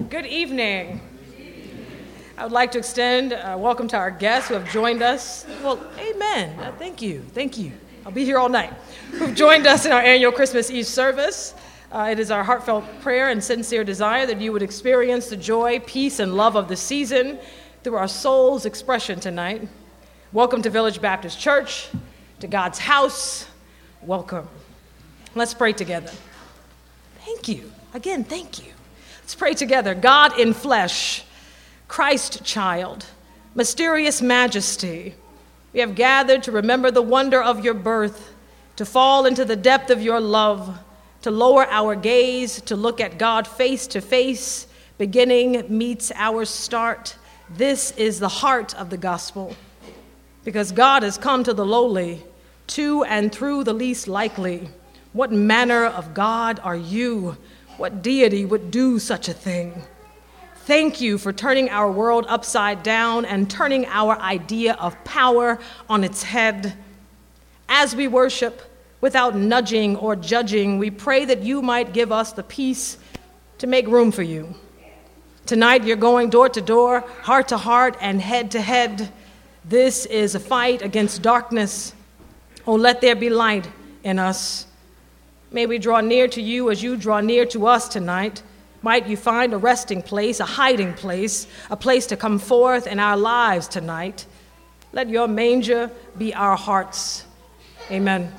Good evening. I would like to extend welcome to our guests who have joined us. Well, amen. Thank you. I'll be here all night. Who've joined us in our annual Christmas Eve service. It is our heartfelt prayer and sincere desire that you would experience the joy, peace, and love of the season through our soul's expression tonight. Welcome to Village Baptist Church, to God's house. Welcome. Let's pray together. Thank you. Again, thank you. Let's pray together. God in flesh, Christ child, mysterious majesty, we have gathered to remember the wonder of your birth, to fall into the depth of your love, to lower our gaze, to look at God face to face. Beginning meets our start. This is the heart of the gospel. Because God has come to the lowly, to and through the least likely. What manner of God are you? What deity would do such a thing? Thank you for turning our world upside down and turning our idea of power on its head. As we worship, without nudging or judging, we pray that you might give us the peace to make room for you. Tonight, you're going door to door, heart to heart, and head to head. This is a fight against darkness. Oh, let there be light in us. May we draw near to you as you draw near to us tonight. Might you find a resting place, a hiding place, a place to come forth in our lives tonight. Let your manger be our hearts. Amen.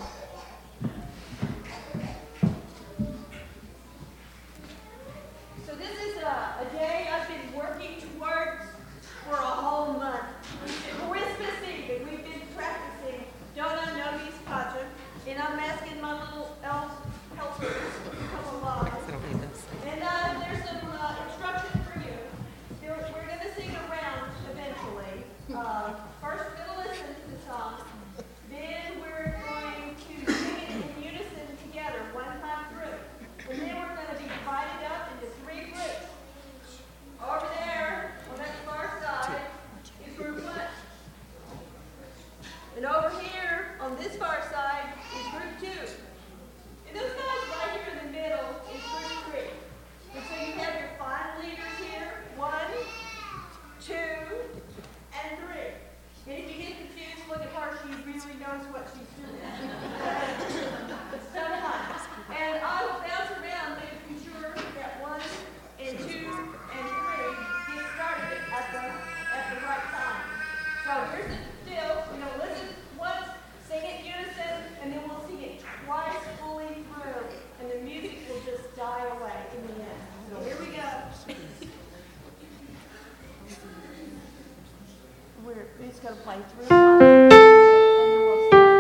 So this is a day I've been working towards for a whole month. Christmas Eve, and we've been practicing Dona Nobis Pacem, and I'm asking my little elf helpers to come along. And there's some instructions for you. We're going to sing a round eventually. First, we're going to listen to the song. Then we're going to sing it in unison together, one time through. And then we're going to be divided up into three groups. Over there, on that far side, is group one. And over here, on this far side, is group two. And those guys right here in the middle is group three. And so you have your five leaders here, 1, 2, and 3. And if you get confused, look at her. She really knows what she's doing. So nice. And I will bounce around making sure that 1 and 2 and 3 get started at the right time. So here's the deal. Listen once, sing it in unison, and then we'll sing it twice fully through. And the music will just die away in the end. So here we go. We're just going to play through one, and then we'll start.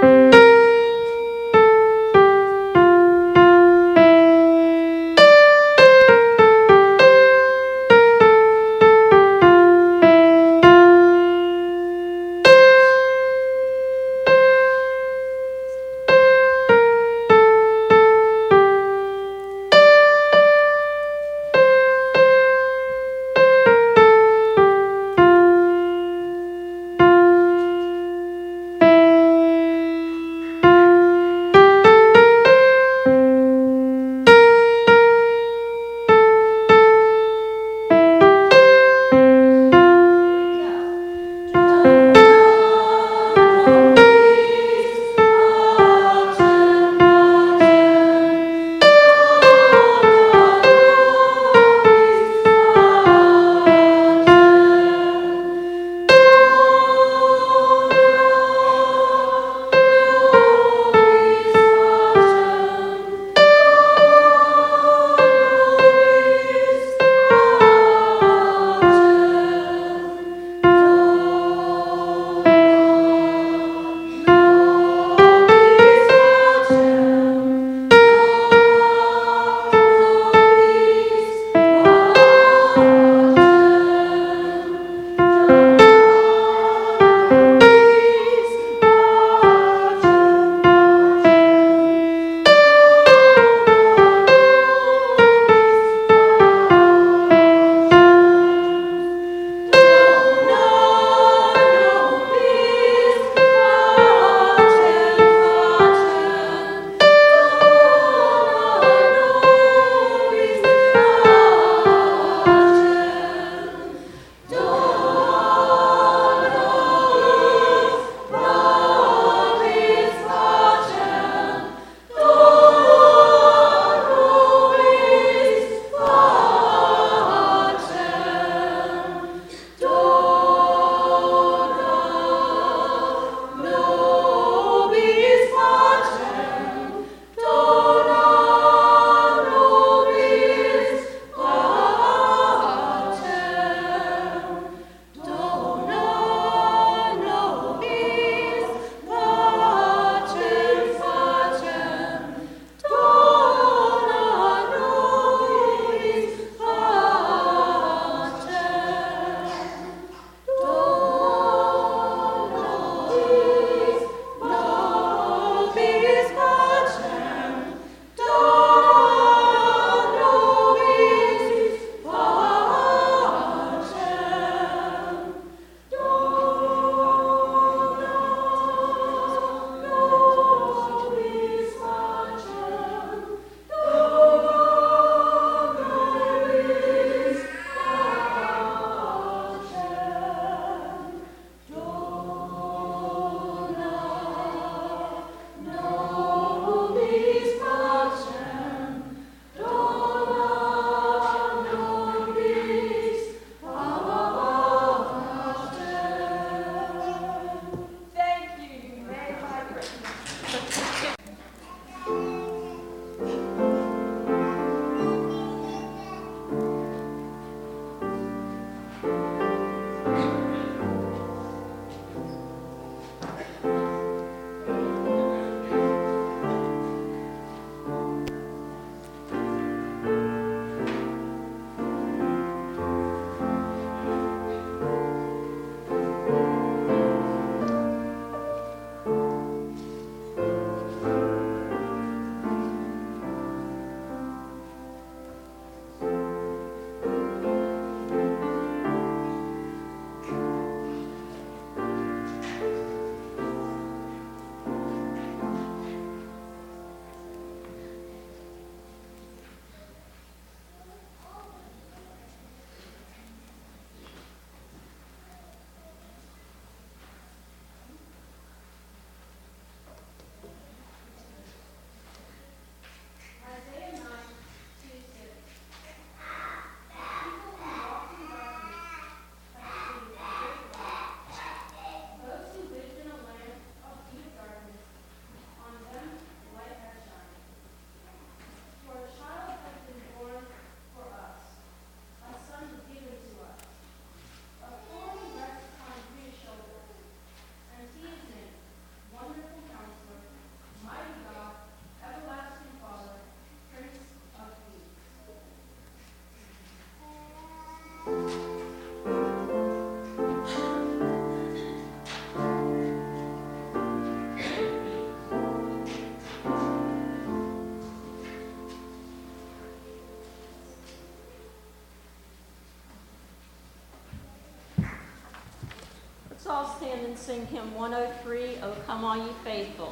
all stand and sing hymn 103, O Come All Ye Faithful.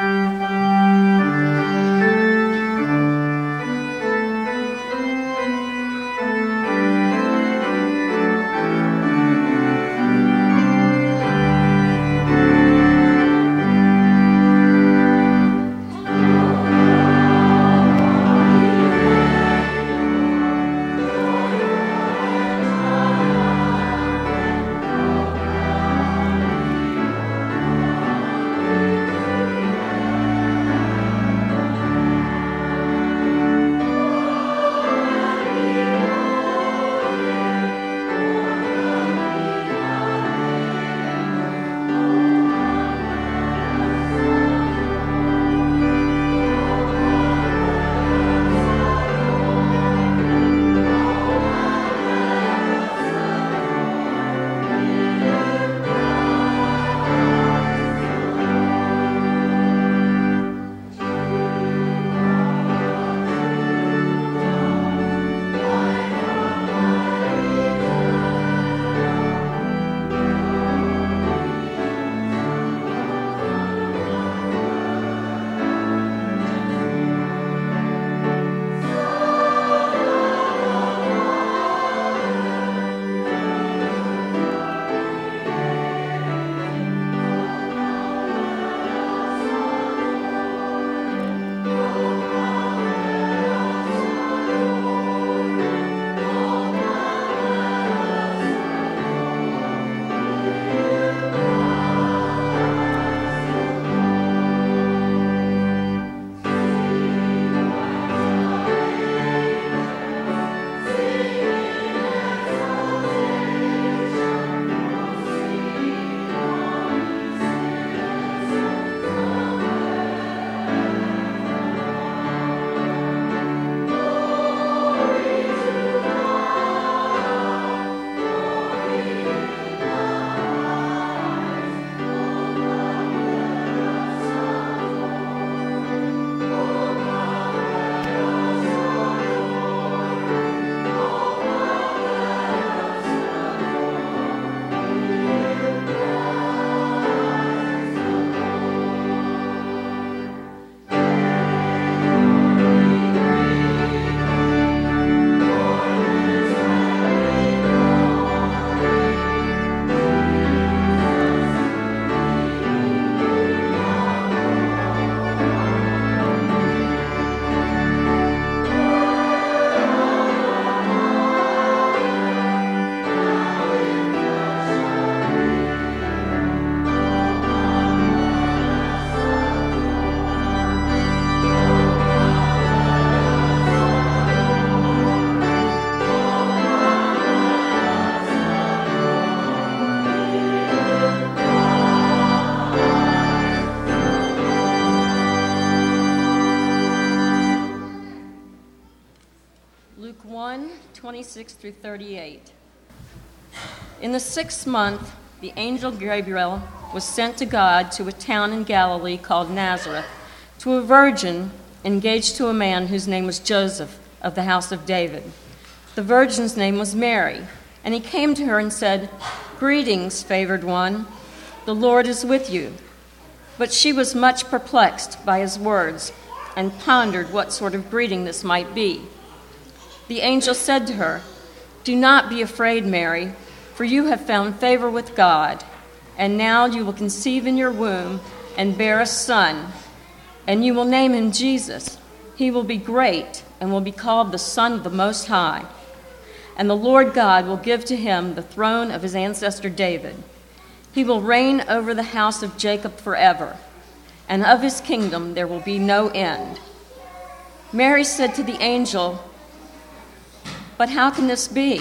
Luke 1, 26 through 38. In the 6th month, the angel Gabriel was sent to God to a town in Galilee called Nazareth, to a virgin engaged to a man whose name was Joseph, of the house of David. The virgin's name was Mary, and he came to her and said, "Greetings, favored one, the Lord is with you." But she was much perplexed by his words and pondered what sort of greeting this might be. The angel said to her, "Do not be afraid, Mary, for you have found favor with God, and now you will conceive in your womb and bear a son, and you will name him Jesus. He will be great and will be called the Son of the Most High. And the Lord God will give to him the throne of his ancestor David. He will reign over the house of Jacob forever, and of his kingdom there will be no end." Mary said to the angel, "But how can this be?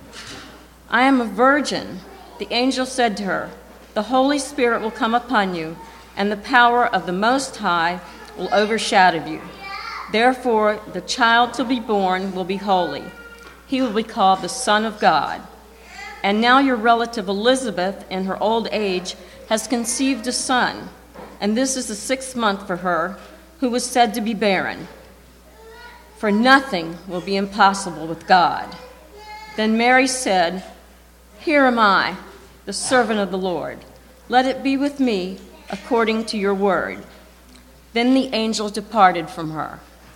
I am a virgin." The angel said to her, "The Holy Spirit will come upon you, and the power of the Most High will overshadow you. Therefore, the child to be born will be holy. He will be called the Son of God. And now your relative Elizabeth, in her old age, has conceived a son, and this is the 6th month for her, who was said to be barren. For nothing will be impossible with God." Then Mary said, "Here am I, the servant of the Lord. Let it be with me according to your word." Then the angel departed from her.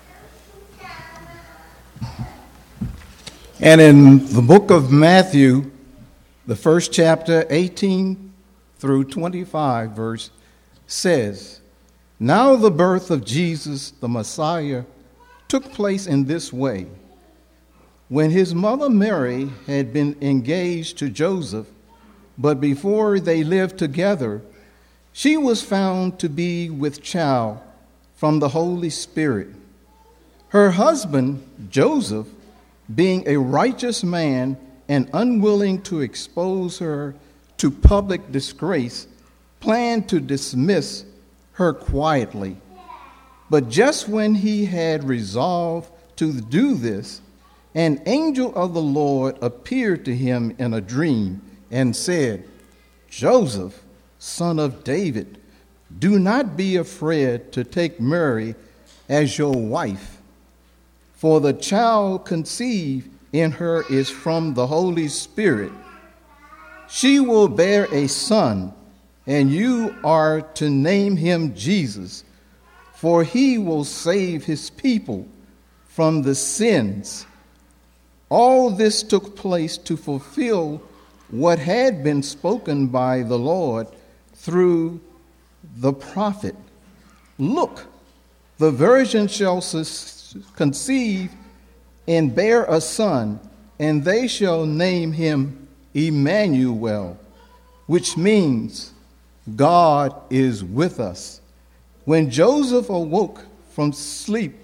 And in the book of Matthew, the first chapter, 18 through 25 verse, says, "Now the birth of Jesus, the Messiah, took place in this way. When his mother Mary had been engaged to Joseph, but before they lived together, she was found to be with child from the Holy Spirit. Her husband, Joseph, being a righteous man and unwilling to expose her to public disgrace, planned to dismiss her quietly. But just when he had resolved to do this, an angel of the Lord appeared to him in a dream and said, 'Joseph, son of David, do not be afraid to take Mary as your wife, for the child conceived in her is from the Holy Spirit. She will bear a son, and you are to name him Jesus, for he will save his people from the sins.' All this took place to fulfill what had been spoken by the Lord through the prophet. 'Look, the virgin shall conceive and bear a son, and they shall name him Emmanuel,' which means God is with us. When Joseph awoke from sleep,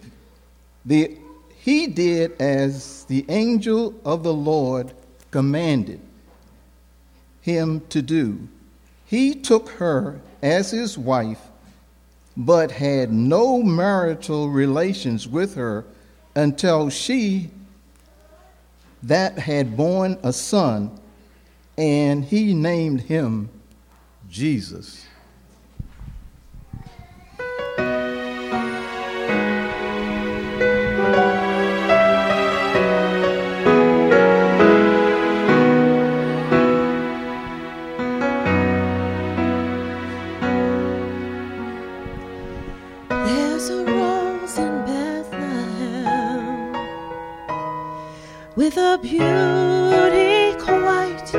he did as the angel of the Lord commanded him to do. He took her as his wife, but had no marital relations with her until she that had borne a son, and he named him Jesus." There's a rose in Bethlehem with a beauty quite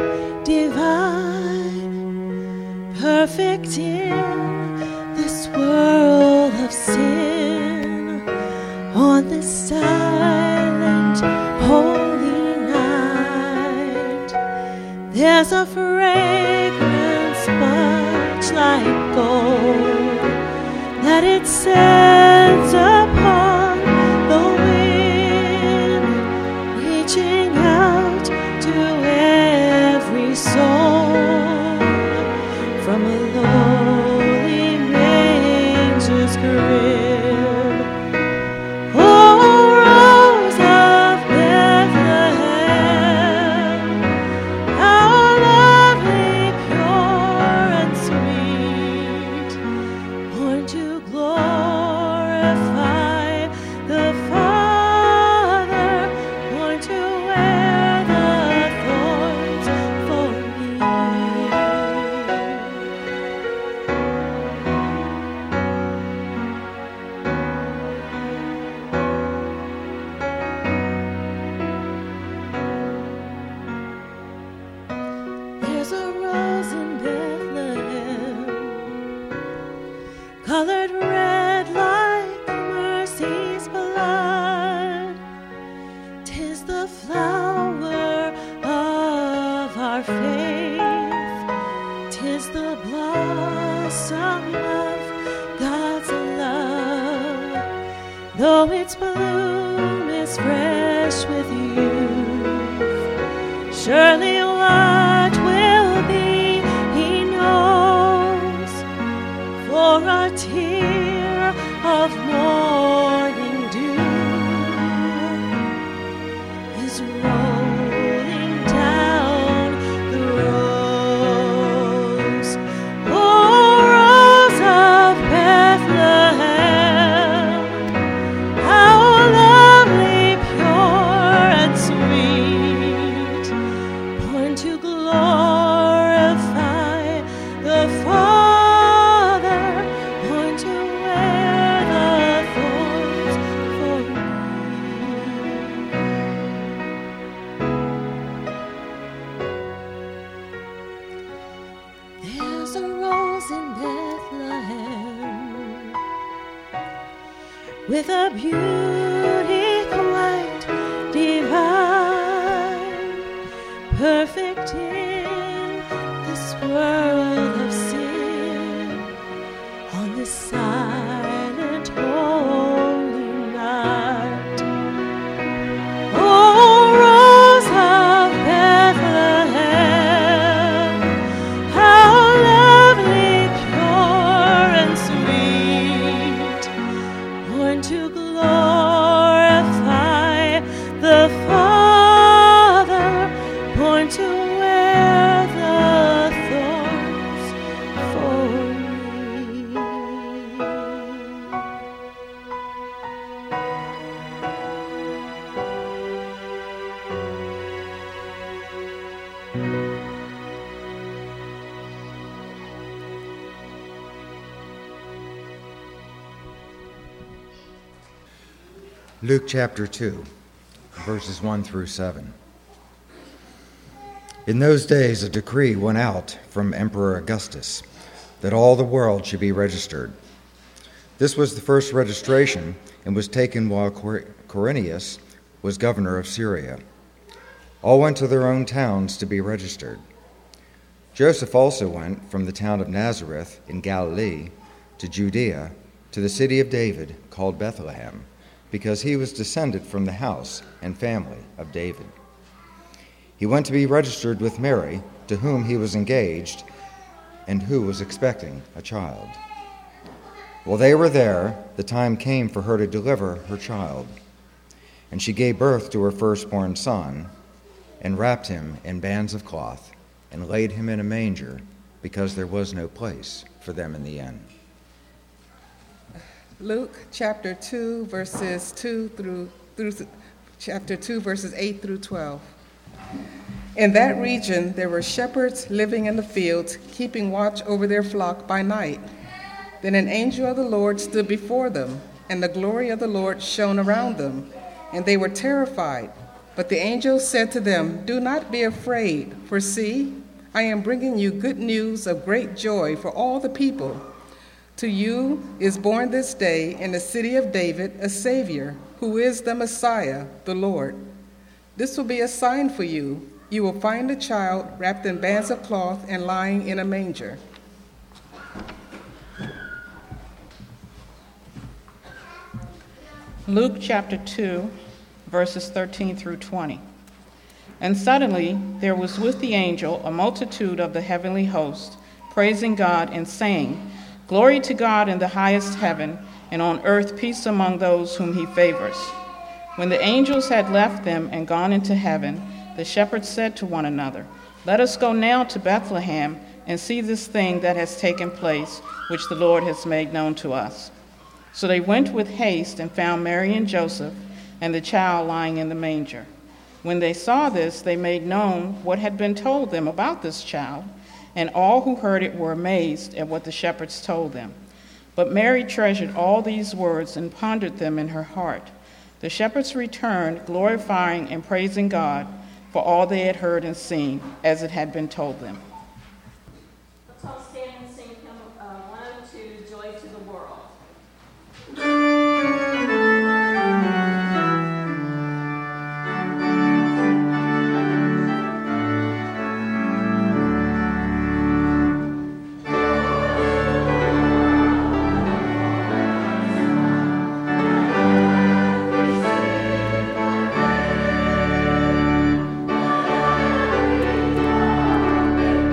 divine, perfect in this world of sin. On this silent, holy night, there's a fragrance much like gold that it sends upon the wind, reaching out to every soul from a lowly manger's crib. Oh, Rose of Bethlehem, how lovely, pure and sweet, born to glorify the Father, born to wear the thorns for me. There's a rose in Bethlehem, colored red like mercy's blood. 'Tis the flower of our faith, 'tis the blossom of God's love. Though its bloom is fresh with youth, surely what will be, he knows. For a tear of morning dew is rolling down the rose. Oh, Rose of Bethlehem, how lovely, pure and sweet, born to with a beauty quite divine, perfect in this world of sin, on this silent holy night. Oh, Rose of Bethlehem, how lovely, pure and sweet, born to glorify the Father, born to wear the thorns for me. Luke chapter 2, verses 1 through 7. In those days a decree went out from Emperor Augustus that all the world should be registered. This was the first registration and was taken while Quirinius was governor of Syria. All went to their own towns to be registered. Joseph also went from the town of Nazareth in Galilee to Judea, to the city of David called Bethlehem, because he was descended from the house and family of David. He went to be registered with Mary, to whom he was engaged, and who was expecting a child. While they were there, the time came for her to deliver her child. And she gave birth to her firstborn son, and wrapped him in bands of cloth, and laid him in a manger, because there was no place for them in the inn. Luke chapter 2, verses 2 through chapter 2, verses 8 through 12. In that region there were shepherds living in the fields, keeping watch over their flock by night. Then an angel of the Lord stood before them, and the glory of the Lord shone around them, and they were terrified. But the angel said to them, "Do not be afraid, for see, I am bringing you good news of great joy for all the people. To you is born this day in the city of David a Savior, who is the Messiah, the Lord. This will be a sign for you. You will find a child wrapped in bands of cloth and lying in a manger." Luke chapter 2, verses 13 through 20. And suddenly there was with the angel a multitude of the heavenly host, praising God and saying, "Glory to God in the highest heaven, and on earth peace among those whom he favors." When the angels had left them and gone into heaven, the shepherds said to one another, "Let us go now to Bethlehem and see this thing that has taken place, which the Lord has made known to us." So they went with haste and found Mary and Joseph and the child lying in the manger. When they saw this, they made known what had been told them about this child, and all who heard it were amazed at what the shepherds told them. But Mary treasured all these words and pondered them in her heart. The shepherds returned, glorifying and praising God for all they had heard and seen, as it had been told them. Let's all stand and sing hymn 102, Joy to the World. Thank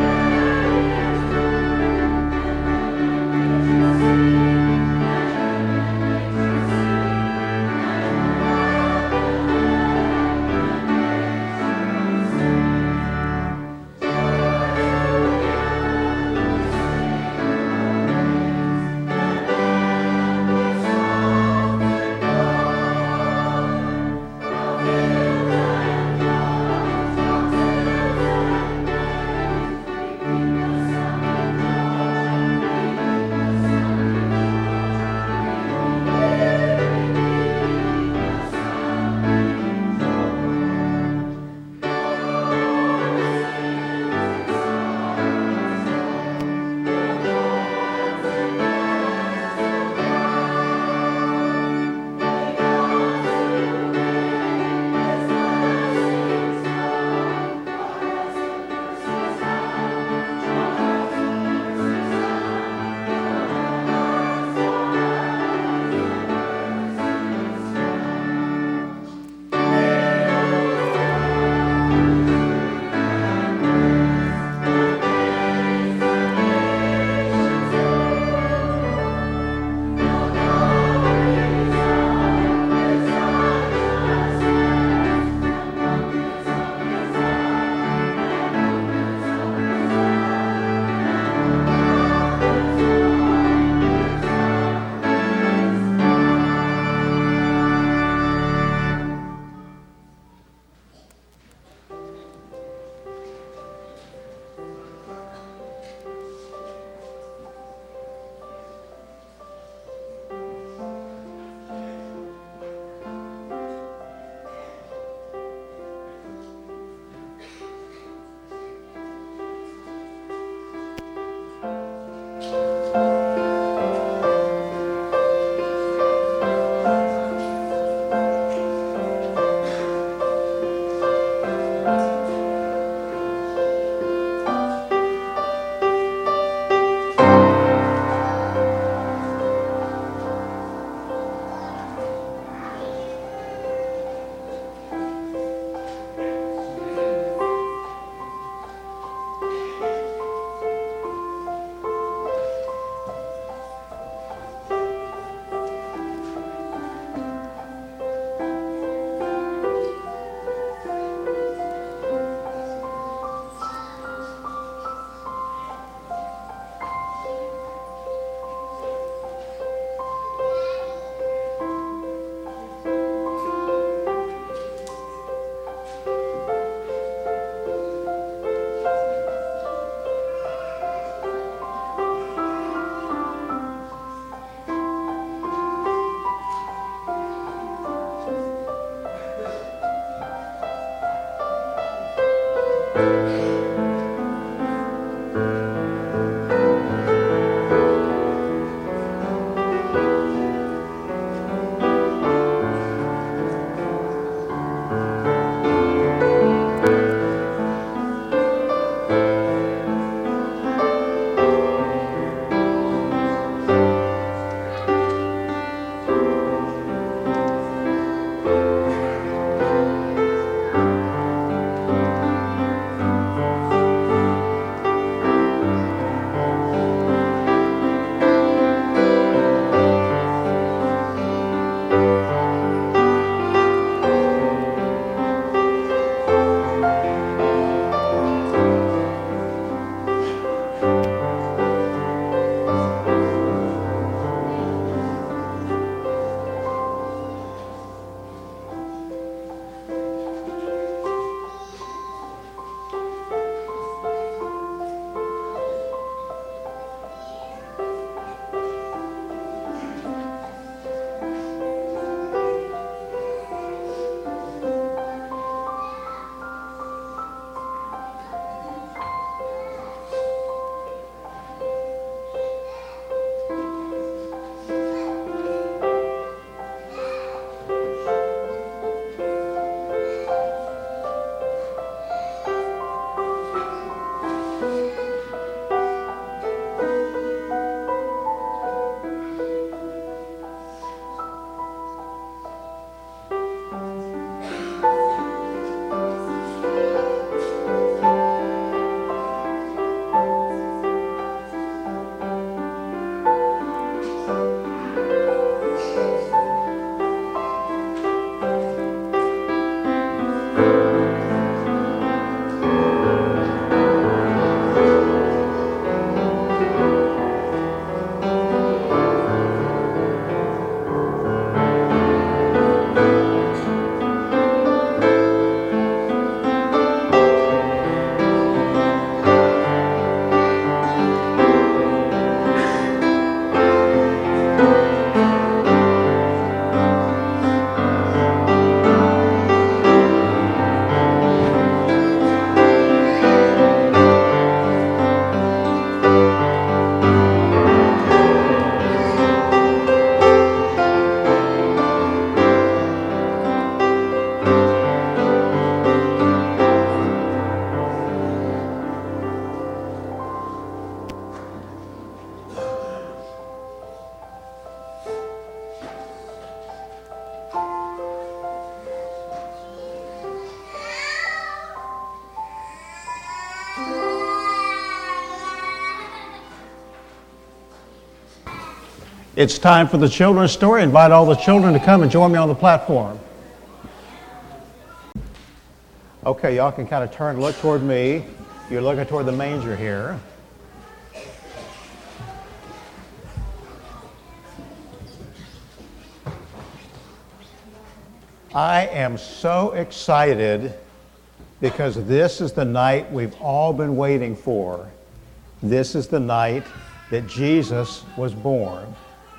It's time for the children's story. I invite all the children to come and join me on the platform. Okay, y'all can kind of turn and look toward me. You're looking toward the manger here. I am so excited because this is the night we've all been waiting for. This is the night that Jesus was born.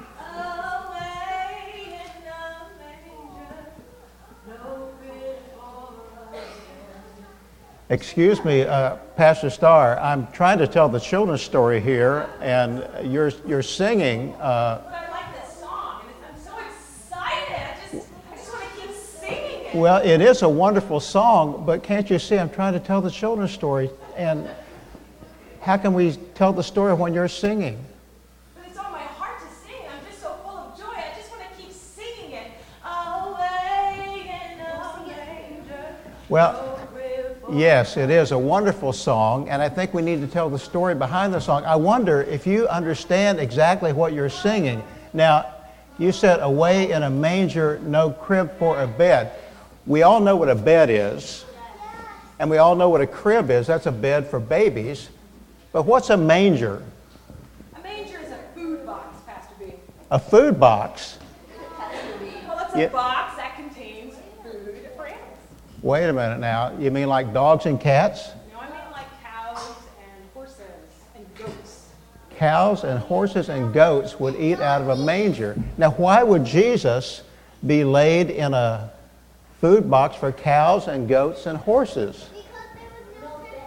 Excuse me, Pastor Starr, I'm trying to tell the children's story here, and you're singing. I like this song, and I'm so excited. I just want to keep singing it. Well, it is a wonderful song, but can't you see I'm trying to tell the children's story, and how can we tell the story when you're singing? But it's on my heart to sing. I'm just so full of joy. I just want to keep singing it. Away in a manger. Well, yes, it is a wonderful song, and I think we need to tell the story behind the song. I wonder if you understand exactly what you're singing. Now, you said away in a manger, no crib for a bed. We all know what a bed is, and we all know what a crib is. That's a bed for babies. But what's a manger? A manger is a food box, Pastor B. A food box? Well, it's a box that contains food for animals. Wait a minute now. You mean like dogs and cats? No, I mean like cows and horses and goats. Cows and horses and goats would eat out of a manger. Now, why would Jesus be laid in a food box for cows and goats and horses?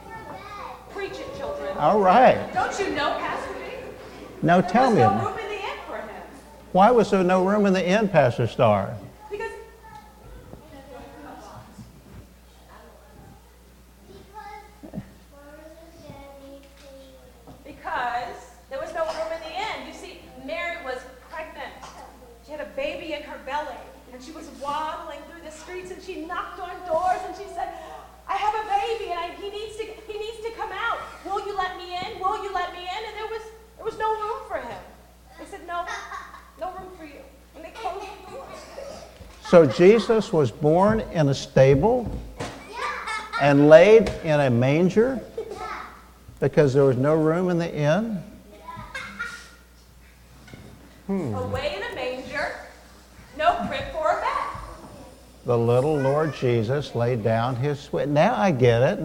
All right. Don't you know, Pastor B? Now tell me. There was no room in the inn for him. Why was there no room in the inn, Pastor Starr? Because there was no room in the inn. You see, Mary was pregnant. She had a baby in her belly, and she was waddling through the streets, and she knocked on doors, and she said, I have a baby, and he needs to come out. Will you let me in? Will you let me in? And there was no room for him. They said, no room for you. And they closed the door. So Jesus was born in a stable and laid in a manger because there was no room in the inn? Away in a manger, no crib for a bed. The little Lord Jesus laid down his sweat. Now I get it.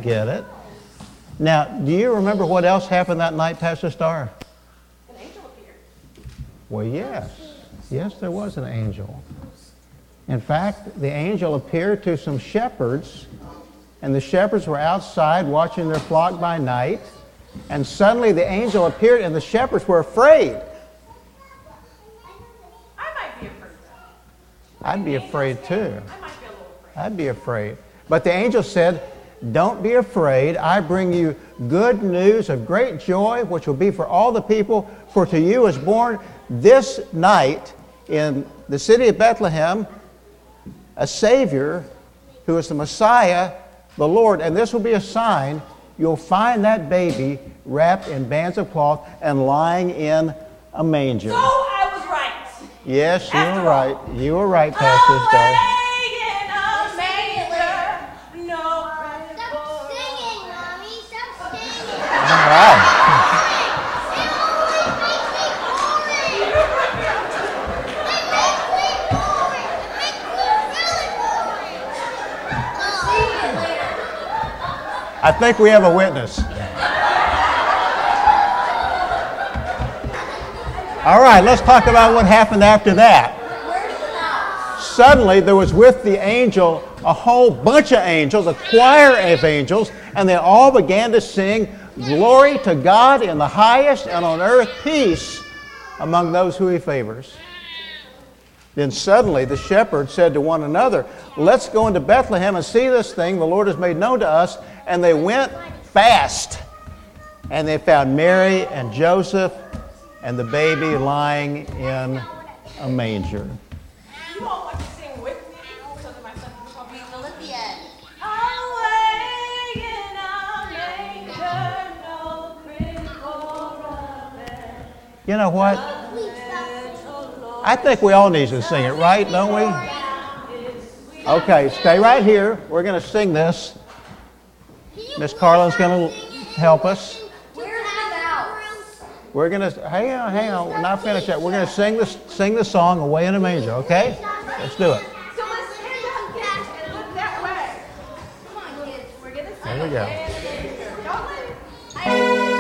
Now, do you remember what else happened that night, Pastor Starr? An angel appeared. Well, yes. Yes, there was an angel. In fact, the angel appeared to some shepherds, and the shepherds were outside watching their flock by night, and suddenly the angel appeared, and the shepherds were afraid. I might be afraid. I'd be afraid too. I might be a little afraid. I'd be afraid. But the angel said, don't be afraid. I bring you good news of great joy, which will be for all the people. For to you is born this night in the city of Bethlehem a Savior who is the Messiah, the Lord. And this will be a sign. You'll find that baby wrapped in bands of cloth and lying in a manger. So I was right. Yes, you After were right. all. You were right, Pastor Starr. All right. I think we have a witness. All right, let's talk about what happened after that. Suddenly, there was with the angel a whole bunch of angels, a choir of angels, and they all began to sing, "Glory to God in the highest, and on earth peace among those who he favors." Then suddenly the shepherds said to one another, "Let's go into Bethlehem and see this thing the Lord has made known to us." And they went fast, and they found Mary and Joseph and the baby lying in a manger. You all want to sing with me so that my son can come in Olympiad. Away in a manger, no crib for a bed. You know what? I think we all need to sing it, right? Don't we? Okay, stay right here. We're going to sing this. Miss Carlin's going to help us. We're going to, hang on, we're not finished yet. We're going to sing the song "Away in a Manger," okay? Let's do it. So let's stand up, kids, and look that way. Come on, kids. We're going to sing. There we go. Don't leave.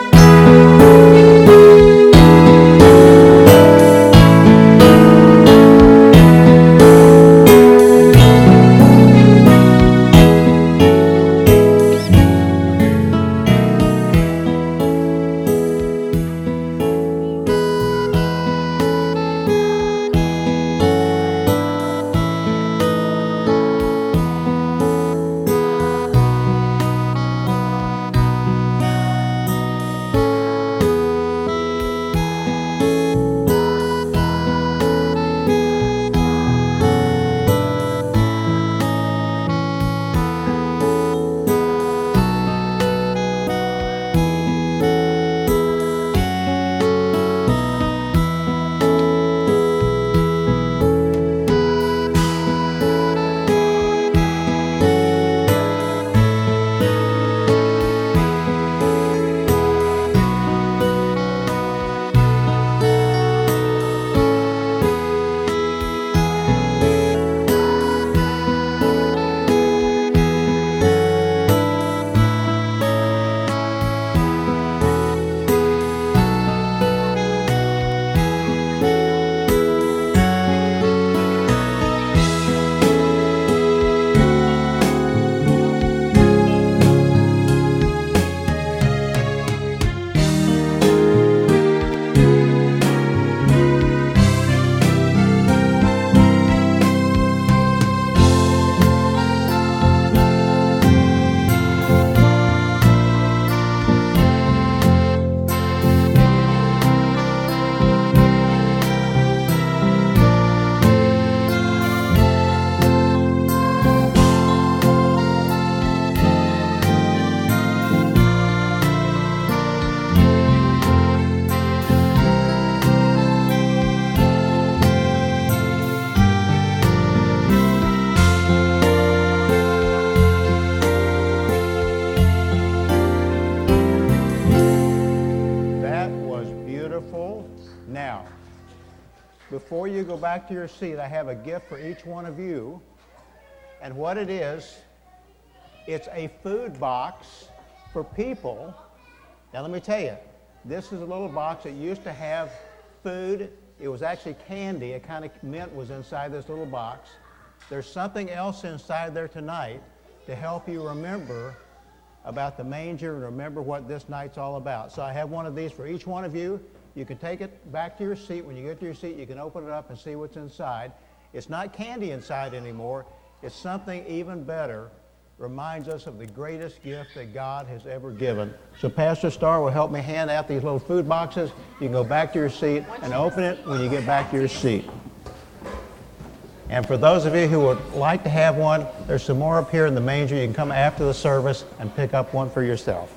before you go back to your seat, I have a gift for each one of you. And what it is, it's a food box for people. Now let me tell you, this is a little box that used to have food. It was actually candy. A kind of mint was inside this little box. There's something else inside there tonight to help you remember about the manger and remember what this night's all about. So I have one of these for each one of you. You can take it back to your seat. When you get to your seat, you can open it up and see what's inside. It's not candy inside anymore. It's something even better. Reminds us of the greatest gift that God has ever given. So Pastor Starr will help me hand out these little food boxes. You can go back to your seat and open it when you get back to your seat. And for those of you who would like to have one, there's some more up here in the manger. You can come after the service and pick up one for yourself.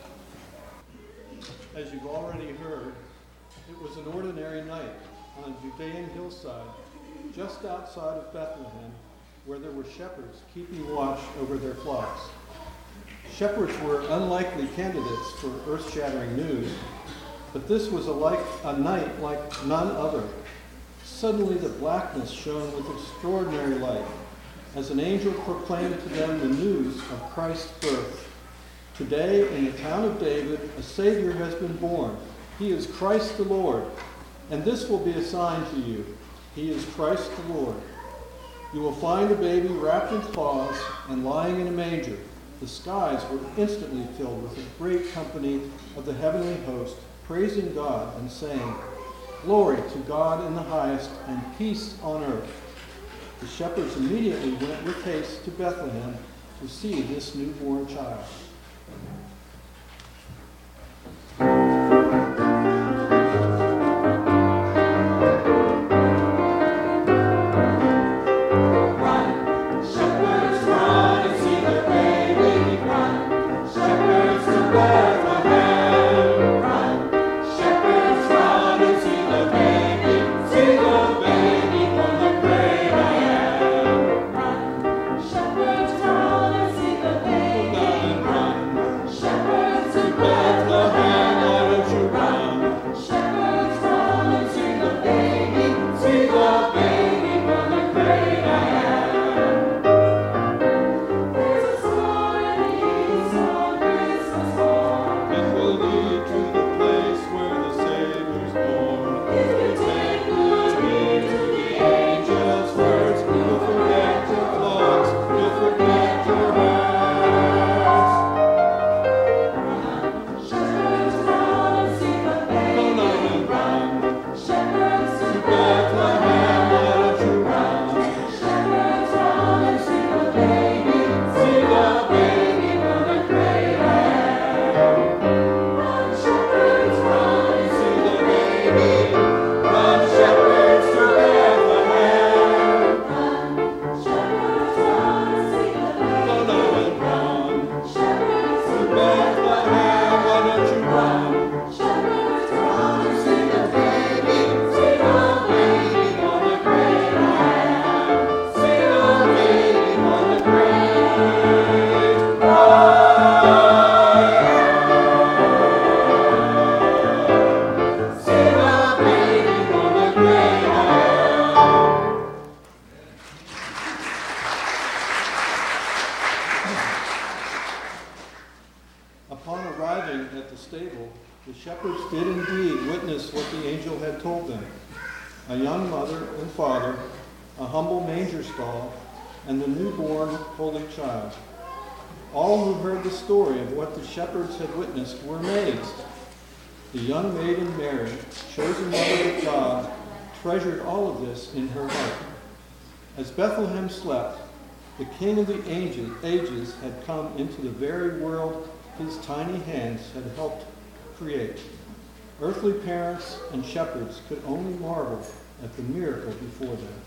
As you've already heard, it was an ordinary night on a Judean hillside just outside of Bethlehem, where there were shepherds keeping watch over their flocks. Shepherds were unlikely candidates for earth-shattering news, but this was a night like none other. Suddenly the blackness shone with extraordinary light, as an angel proclaimed to them the news of Christ's birth. Today, in the town of David, a Savior has been born. He is Christ the Lord, and this will be a sign to you. He is Christ the Lord. You will find a baby wrapped in cloths and lying in a manger. The skies were instantly filled with a great company of the heavenly host, praising God and saying, "Glory to God in the highest, and peace on earth." The shepherds immediately went with haste to Bethlehem to see this newborn child. Shepherds had witnessed were amazed. The young maiden Mary, chosen mother of God, treasured all of this in her heart. As Bethlehem slept, the King of the ages had come into the very world his tiny hands had helped create. Earthly parents and shepherds could only marvel at the miracle before them.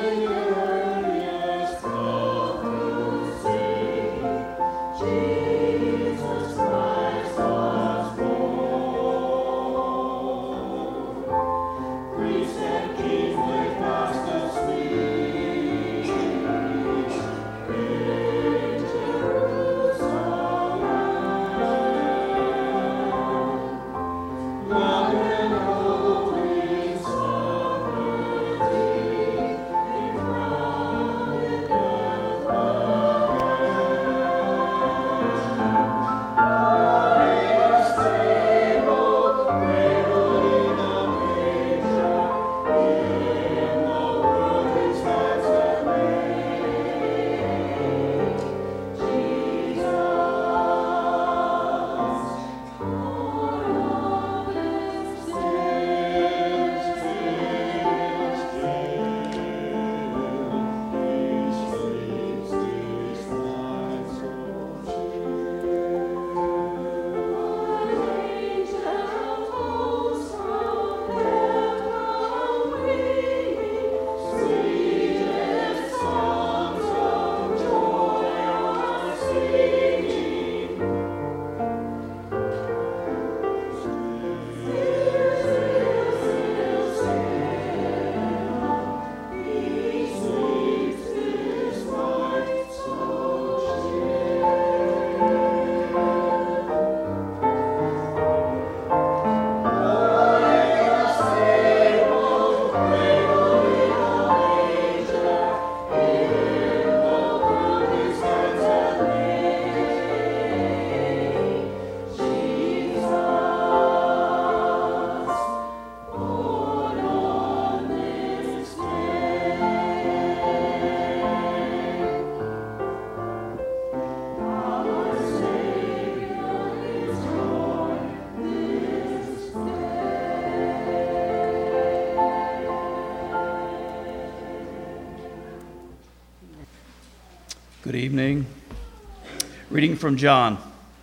Good evening. Reading from John.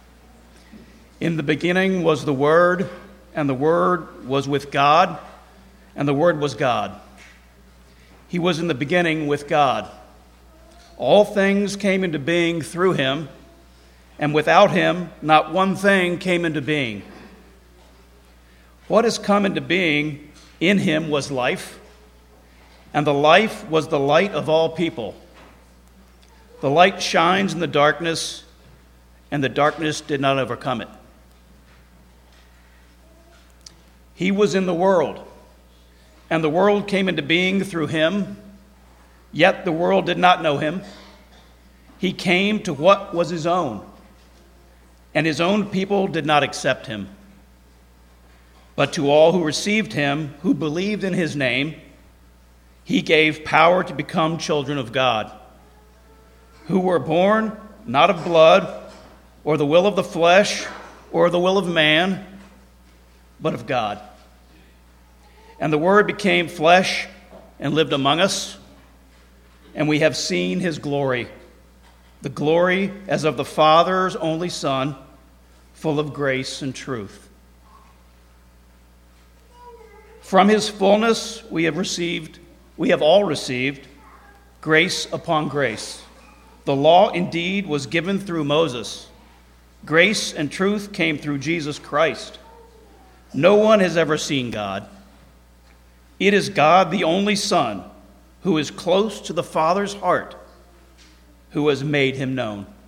In the beginning was the Word, and the Word was with God, and the Word was God. He was in the beginning with God. All things came into being through him, and without him not one thing came into being. What has come into being in him was life, and the life was the light of all people. The light shines in the darkness, and the darkness did not overcome it. He was in the world, and the world came into being through him, yet the world did not know him. He came to what was his own, and his own people did not accept him. But to all who received him, who believed in his name, he gave power to become children of God, who were born not of blood, or the will of the flesh, or the will of man, but of God. And the Word became flesh and lived among us, and we have seen his glory, the glory as of the Father's only Son, full of grace and truth. From his fullness we have all received grace upon grace. The law indeed was given through Moses. Grace and truth came through Jesus Christ. No one has ever seen God. It is God, the only Son, who is close to the Father's heart, who has made him known.